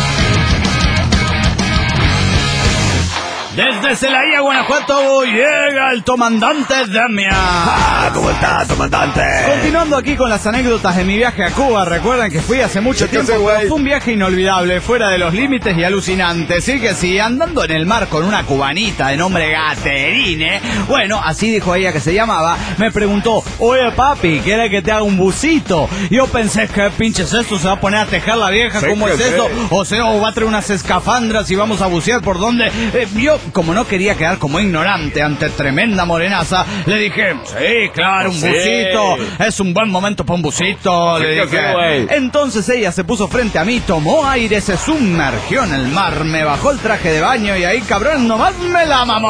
Desde Celaya, Guanajuato, llega el comandante Demian. ¿Cómo estás, comandante? Continuando aquí con las anécdotas de mi viaje a Cuba, recuerdan que fui hace mucho tiempo, pero fue un viaje inolvidable, fuera de los límites y alucinante. Sí que sí, andando en el mar con una cubanita de nombre Gaterine, bueno, así dijo ella que se llamaba, me preguntó, oye papi, ¿quiere que te haga un bucito? Yo pensé, ¿qué pinches esto? ¿Se va a poner a tejer la vieja? ¿Cómo es eso? O sea, o va a traer unas escafandras y vamos a bucear por donde... Yo, como no quería quedar como ignorante ante tremenda morenaza, le dije, sí, claro, un bucito, es un buen momento para un bucito, le dije. Entonces ella se puso frente a mí, tomó aire, se sumergió en el mar, me bajó el traje de baño y ahí, cabrón, nomás me la mamó.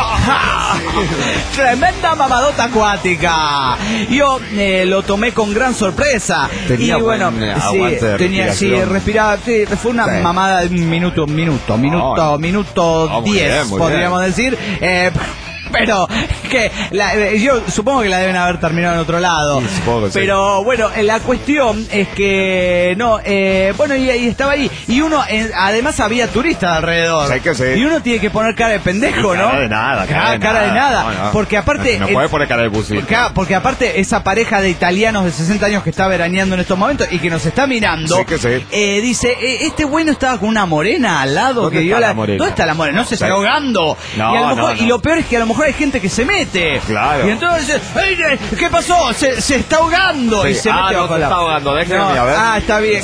Tremenda mamadota acuática. Yo lo tomé con gran sorpresa. Tenía y bueno, sí, respiraba, sí, fue una mamada de un minuto 10. Podríamos decir, pero que yo supongo que la deben haber terminado en otro lado. Sí, supongo, pero bueno, la cuestión es que no, bueno, y estaba ahí y uno, además había turistas alrededor. Sí que sí. Y uno tiene que poner cara de pendejo, ¿no? Cara de nada, cara de nada. No. Porque aparte no puede poner cara de busito. Porque aparte esa pareja de italianos de 60 años que está veraneando en estos momentos y que nos está mirando, sí que sí. Dice, este güey no estaba con una morena al lado. ¿Dónde que está dio la morena? ¿Dónde está la morena? No se está ahogando. No, y a lo mejor, no. Y lo peor es que a lo mejor hay gente que se mete. Claro. Y entonces dice, "Ey, ¿qué pasó? Se está ahogando." Sí. Y se mete no bajo se la... está ahogando, déjenme a ver. Está bien.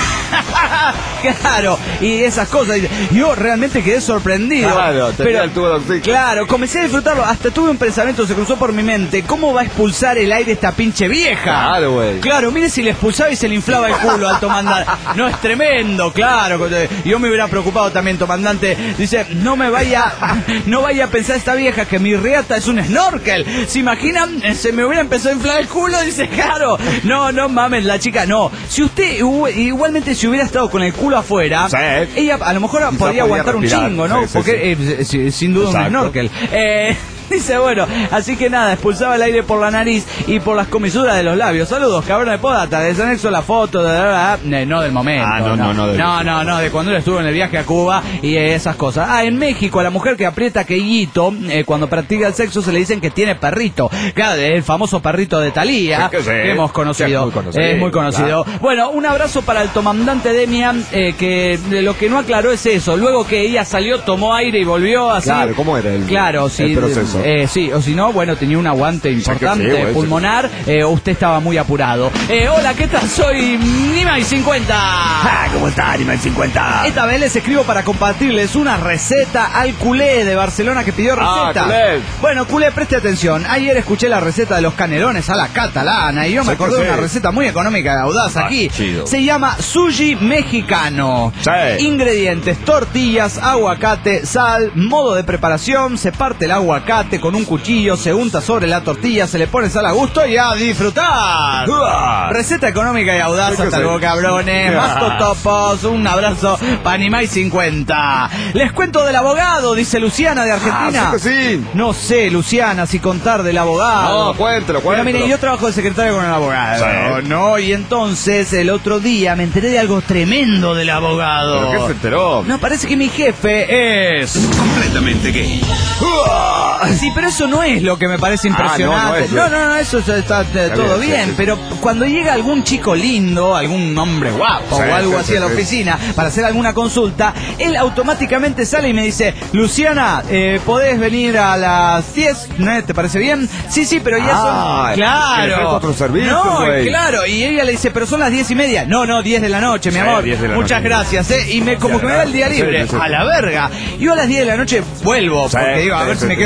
Claro, y esas cosas. Yo realmente quedé sorprendido. Claro, tenía el tubo de oxígeno. Claro, comencé a disfrutarlo. Hasta tuve un pensamiento, se cruzó por mi mente. ¿Cómo va a expulsar el aire esta pinche vieja? Claro, güey. Claro, mire si le expulsaba y se le inflaba el culo al comandante. No, es tremendo, claro. Yo me hubiera preocupado también, comandante. Dice, no vaya a pensar esta vieja que mi riata es un snorkel. ¿Se imaginan? Se me hubiera empezado a inflar el culo. Dice, claro. No mames, la chica, no. Si usted, igualmente si hubiera estado con el culo afuera, ella a lo mejor podría aguantar respirar, un chingo, ¿no? Porque sin duda un snorkel. Dice, bueno, así que nada, expulsaba el aire por la nariz y por las comisuras de los labios. Saludos, cabrón de podata. Desanexo la foto, no del momento. No, de cuando él estuvo en el viaje a Cuba y esas cosas. En México, a la mujer que aprieta queyito, cuando practica el sexo se le dicen que tiene perrito. Claro, el famoso perrito de Thalía, que hemos conocido. Es muy conocido. Claro. Bueno, un abrazo para el comandante Demian, que lo que no aclaró es eso. Luego que ella salió, tomó aire y volvió así. Claro, ¿cómo era el proceso? Sí, o si no, bueno, tenía un aguante importante pulmonar, usted estaba muy apurado. Hola, ¿qué tal? Soy Nima y 50. ¿Cómo está, Nima y 50? Esta vez les escribo para compartirles una receta al culé de Barcelona que pidió receta. Culé. Bueno, culé, preste atención. Ayer escuché la receta de los canelones a la catalana y yo me acordé de una receta muy económica y audaz aquí. Chido. Se llama sushi mexicano. Ingredientes: tortillas, aguacate, sal, modo de preparación: se parte el aguacate con un cuchillo, se unta sobre la tortilla, se le pone sal a gusto y a disfrutar. Receta económica y audaz, hasta luego, cabrones. Más totopos, un abrazo para Animai 50. Les cuento del abogado, dice Luciana de Argentina. Sí. No sé, Luciana, si contar del abogado. No, cuéntelo. Pero mire, yo trabajo de secretario con el abogado. No, y entonces el otro día me enteré de algo tremendo del abogado. ¿Pero qué se enteró? No, parece que mi jefe es completamente gay. Sí, pero eso no es lo que me parece impresionante. No, eso está todo bien. Pero cuando llega algún chico lindo, algún hombre guapo o algo así a la oficina para hacer alguna consulta, él automáticamente sale y me dice, Luciana, ¿podés venir a las 10? ¿Te parece bien? Sí, pero ya son... Claro. Otro servicio, claro. Y ella le dice, pero son las 10:30. No, 10 de la noche, mi amor. Muchas gracias, Y como que me da el día libre. A la verga. Yo a las 10 de la noche vuelvo, porque digo, a ver si me quedo sin trabajo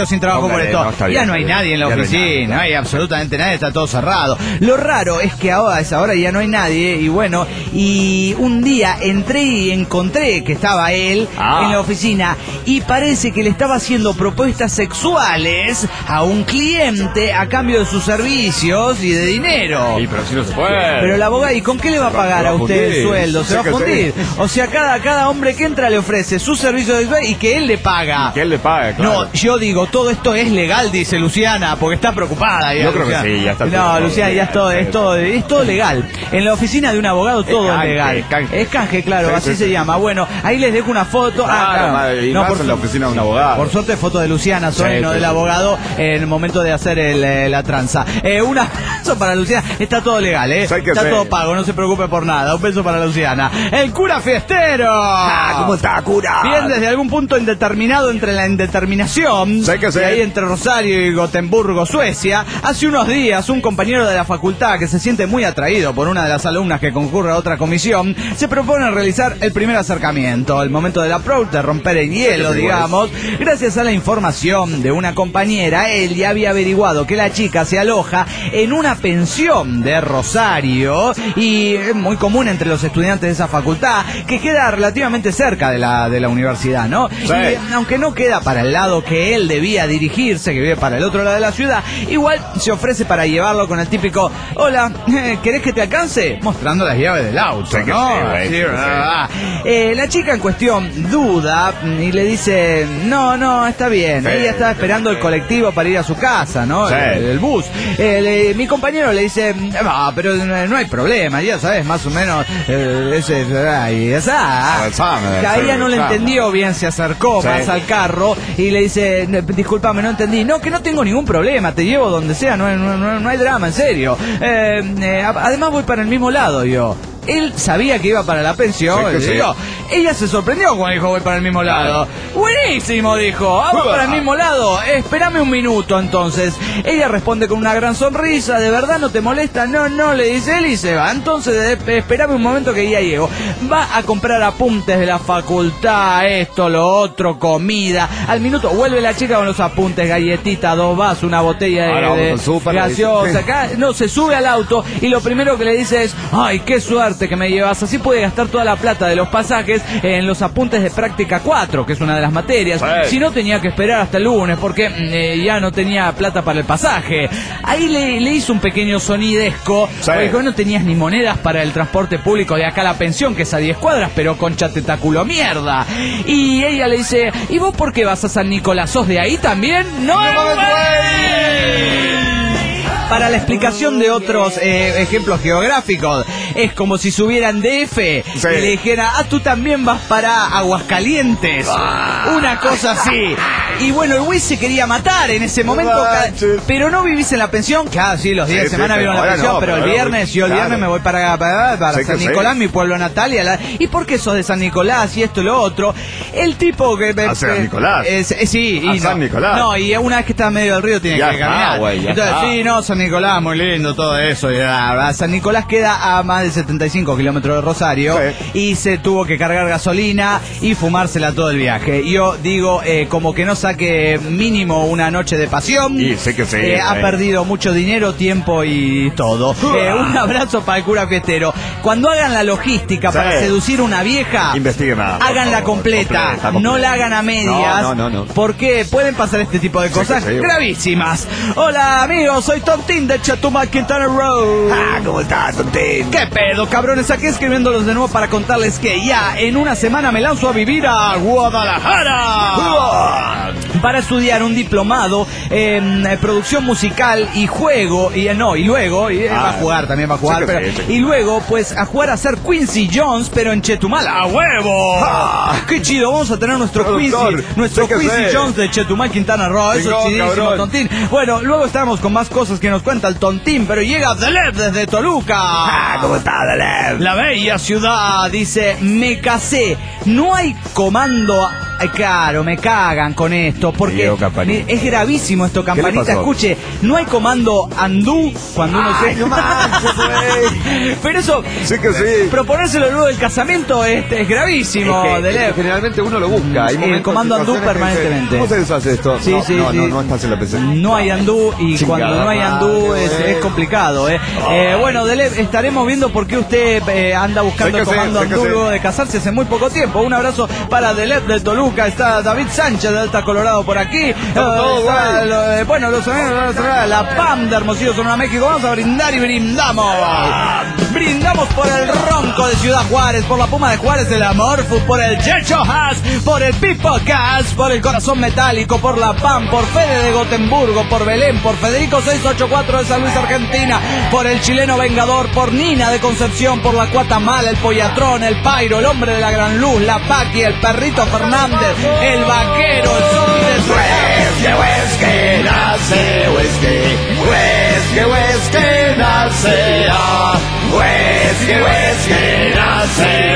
trabajo por esto. Ya no hay nadie en la oficina, no hay absolutamente nadie, está todo cerrado. Lo raro es que ahora a esa hora ya no hay nadie, y bueno, y un día entré y encontré que estaba él en la oficina, y parece que le estaba haciendo propuestas sexuales a un cliente a cambio de sus servicios y de dinero. Y pero si no se puede. Pero el abogado, ¿y con qué le va a pagar a usted el sueldo? Se va a fundir. O sea, cada hombre que entra le ofrece su servicio sexual y que él le paga. Y que él le paga, claro. No, yo digo, todo esto es legal, dice Luciana, porque está preocupada. Yo creo que sí, ya está. No, Luciana, ya es todo legal. En la oficina de un abogado todo es legal. Es canje, claro, sí, así se llama. Bueno, ahí les dejo una foto. Claro. Y no, por la oficina de un abogado. Por suerte, foto de Luciana, no del abogado, en el momento de hacer la tranza. Un abrazo para Luciana. Está todo legal, está todo pago, no se preocupe por nada. Un beso para Luciana. El cura fiestero. ¿Cómo está, cura? Bien, desde algún punto indeterminado entre la indeterminación, de ahí entre Rosario y Gotemburgo, Suecia, hace unos días un compañero de la facultad que se siente muy atraído por una de las alumnas que concurre a otra comisión, se propone realizar el primer acercamiento, el momento del approach, de romper el hielo, digamos. Gracias a la información de una compañera, él ya había averiguado que la chica se aloja en una pensión de Rosario, y es muy común entre los estudiantes de esa facultad, que queda relativamente cerca de la universidad, ¿no? Sí. Y aunque no queda para el lado que él debía dirigirse, que vive para el otro lado de la ciudad, igual se ofrece para llevarlo con el típico: hola, ¿querés que te alcance? Mostrando las llaves del auto, ¿no? La chica en cuestión duda y le dice: no, está bien. Ella estaba esperando el colectivo para ir a su casa, ¿no? El bus. Mi compañero le dice: pero no hay problema, ya sabes, más o menos ella no le entendió bien, se acercó más al carro y le dice: discúlpame, no entendí. No, que no tengo ningún problema, te llevo donde sea, no hay drama, en serio. Además voy para el mismo lado, yo. Él sabía que iba para la pensión, ella se sorprendió cuando dijo: voy para el mismo lado. Buenísimo, dijo, vamos para el mismo lado, espérame un minuto entonces. Ella responde con una gran sonrisa: ¿de verdad no te molesta? No, le dice él, y se va. Entonces, espérame un momento que ya llego. Va a comprar apuntes de la facultad, esto, lo otro, comida. Al minuto vuelve la chica con los apuntes, galletitas, 2 vasos, una botella de gaseosa. Acá, no, se sube al auto y lo primero que le dice es: ay, qué suerte que me llevas, así puede gastar toda la plata de los pasajes en los apuntes de práctica 4, que es una de las materias. Si no, tenía que esperar hasta el lunes porque ya no tenía plata para el pasaje. Ahí le hizo un pequeño sonidesco, porque no tenías ni monedas para el transporte público de acá a la pensión, que es a 10 cuadras, pero concha tetaculo mierda. Y ella le dice: ¿y vos por qué vas a San Nicolás? ¿Sos de ahí también? ¡No, Para la explicación de otros ejemplos geográficos, es como si subieran DF y le dijera: tú también vas para Aguascalientes. Una cosa así. Y bueno, el güey se quería matar en ese momento, pero no vivís en la pensión. Claro, sí, los días de semana vieron la pensión, pero el viernes, el viernes me voy para San Nicolás, mi pueblo natal. ¿Y por qué sos de San Nicolás y esto y lo otro? El tipo que... ¿A San Nicolás? San Nicolás. No, y una vez que está en medio del río tiene que caminar. Entonces, San Nicolás, muy lindo todo eso. San Nicolás queda a más de 75 kilómetros de Rosario, y se tuvo que cargar gasolina y fumársela todo el viaje. Yo digo, como que no saque mínimo una noche de pasión. Y sé que ha perdido mucho dinero, tiempo y todo. Un abrazo para el cura fiestero. Cuando hagan la logística para seducir una vieja, investiguen háganla completa, no la hagan a medias. No. Porque pueden pasar este tipo de cosas gravísimas. Hola amigos, soy Tontín de Chetumal, Quintana Road. ¿Cómo estás, Tontín? ¿Qué pedo, cabrones? Aquí escribiéndolos de nuevo para contarles que ya en una semana me lanzo a vivir a Guadalajara para estudiar un diplomado en producción musical y juego, y luego va a jugar, y luego pues a jugar a ser Quincy Jones, pero en Chetumal. ¡A huevo! ¡Qué chido! Vamos a tener nuestro Quincy Jones de Chetumal, Quintana Roo. Eso es chidísimo, Tontín. Bueno, luego estamos con más cosas que nos cuenta el Tontín, pero llega Deleb desde Toluca. ¿Cómo está, Deleb? La bella ciudad dice: me casé, no hay comando Ay, claro, me cagan con esto, porque Diego Campanita. es gravísimo esto, Campanita. pasó? Escuche, no hay comando undo cuando uno se... No manches, güey. Pero eso, Sí que sí. proponérselo luego del casamiento es gravísimo, Es que Delep. generalmente uno lo busca. Hay El momentos, comando undo situaciones que dice, permanentemente. ¿cómo se deshace esto? Sí, no, sí, no, sí. no es fácil la PC. No hay andú y Chingada cuando no hay andú madre, es güey. complicado, bueno, Delep, estaremos viendo por qué usted anda buscando el Sé que comando sé, sé que andú sé. luego de casarse hace muy poco tiempo. Un abrazo para Delep del Toluca, está David Sánchez de Alta Colorado por aquí. todos, Está, bueno, los amigos de la PAM de Hermosillo, Sonora, México. Vamos a brindar y brindamos. Brindamos por el Ronco de Ciudad Juárez, por la Puma de Juárez, el Amorfu, por el Checho Haas, por el Pipo Gas, por el Corazón Metálico, por la PAM, por Fede de Gotemburgo, por Belén, por Federico 684 de San Luis, Argentina, por el Chileno Vengador, por Nina de Concepción, por la Cuatamala, el Pollatrón, el Pairo, el Hombre de la Gran Luz, la Paqui, el Perrito Fernández, el Vaquero, el Zombie de Huesque nace, huesque nace, huesque nace,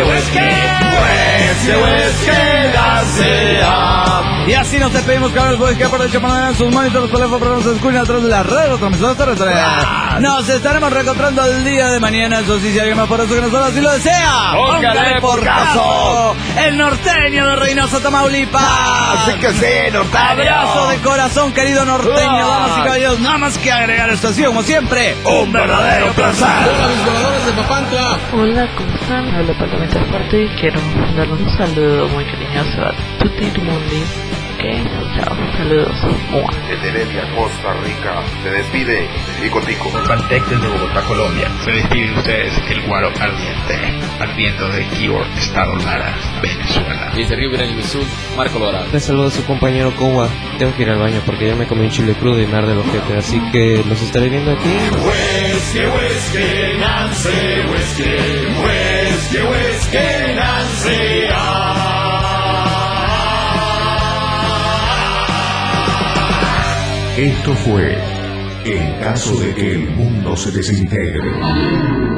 huesque nace. Y así nos despedimos, cabros, porque aprovechen para ver sus monitores, teléfonos, pero nos escuchan a través de las redes, transmisiones terrestres. Nos estaremos reencontrando el día de mañana, eso sí, si alguien más por eso que nosotros así lo desea. Póngale por caso. El norteño de Reynosa, Tamaulipas. Así que sí, norteño. Abrazo de corazón, querido norteño, damas y caballeros. Nada más que agregar esto, así como siempre, Un verdadero placer. Hola, ¿cómo están? Hablo Parlamento Fuerte y quiero darles un saludo muy cariñoso a Tutti Mundi. Ok, chao, saludos. Mua. Desde Heredia, Costa Rica, se despide Tico Tico. Pantec desde Bogotá, Colombia. Se despide de ustedes el Guaro ardiendo de Keyboard, Estado Lara, Venezuela. Desde Río Grande do Sul, Marco Lorado. Les saludo a su compañero Kowa. Tengo que ir al baño porque ya me comí un chile crudo y me arde el ojete, así que los estaré viendo aquí. Huesque, Nancy, huesque, Nancy. Esto fue En caso de que el mundo se desintegre.